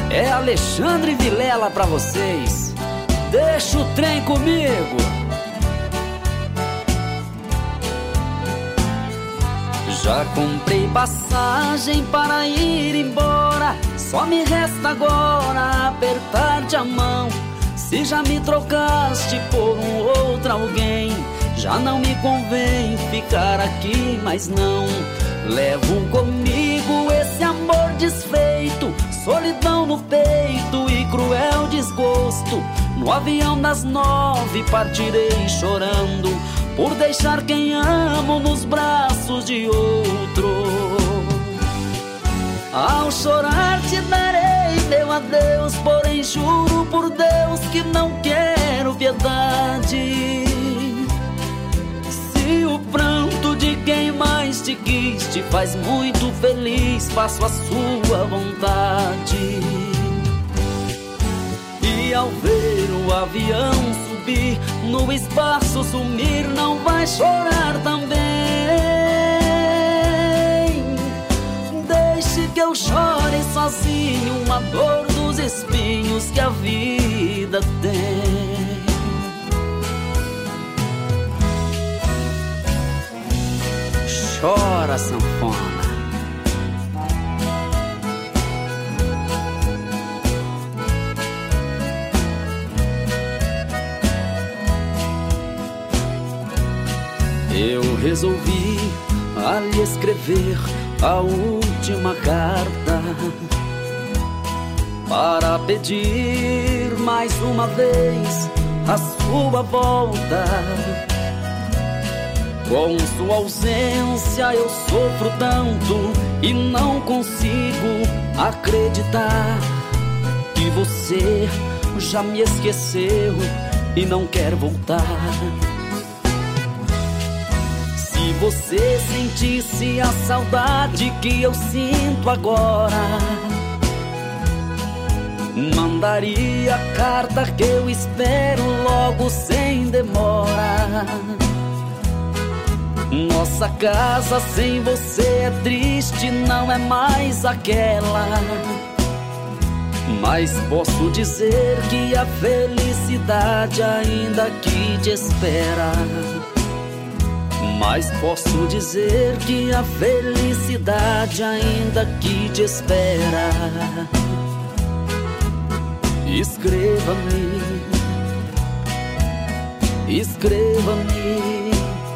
É Alexandre Vilela pra vocês. Deixa o trem comigo. Já comprei passagem para ir embora, só me resta agora apertar-te a mão. Se já me trocaste por um outro alguém, já não me convém ficar aqui, mas não. Levo comigo esse amor desfeito, solidão no peito e cruel desgosto. No avião das 9 partirei chorando, por deixar quem amo nos braços de outro. Ao chorar te darei meu adeus, porém juro por Deus que não quero piedade. Se o pranto de quem mais te quis te faz muito feliz, faço a sua vontade. E ao ver o avião subir, no espaço sumir, não vai chorar também. Deixe que eu chore sozinho uma dor dos espinhos que a vida tem. Chora, sanfona. Eu resolvi ali escrever a última carta para pedir mais uma vez a sua volta. Com sua ausência eu sofro tanto e não consigo acreditar que você já me esqueceu e não quer voltar. Se você sentisse a saudade que eu sinto agora, mandaria a carta que eu espero logo sem demora. Nossa casa sem você é triste, não é mais aquela. Mas posso dizer que a felicidade ainda aqui te espera. Mas posso dizer que a felicidade ainda aqui te espera. Escreva-me, escreva-me,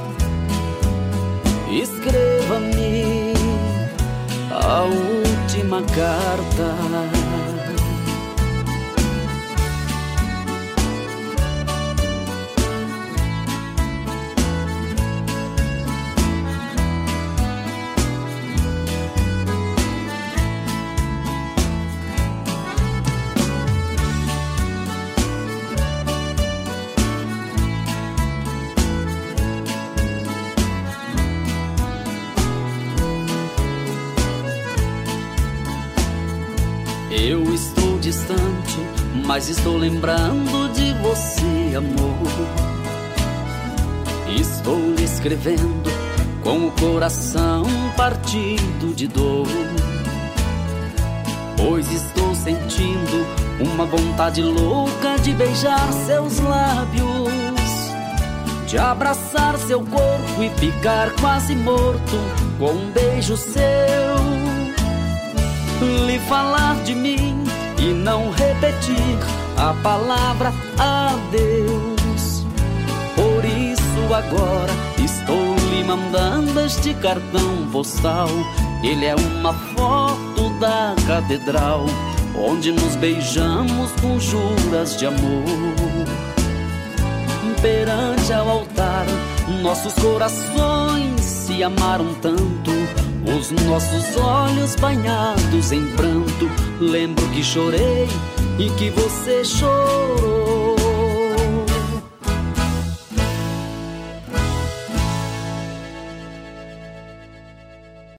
escreva-me a última carta. Eu estou distante, mas estou lembrando de você, amor. Estou lhe escrevendo com o coração partido de dor, pois estou sentindo uma vontade louca de beijar seus lábios, de abraçar seu corpo e ficar quase morto com um beijo seu. Lhe falar de mim e não repetir a palavra adeus. Por isso agora estou lhe mandando este cartão postal. Ele é uma foto da catedral, onde nos beijamos com juras de amor. Perante ao altar, nossos corações se amaram tanto, os nossos olhos banhados em pranto. Lembro que chorei e que você chorou.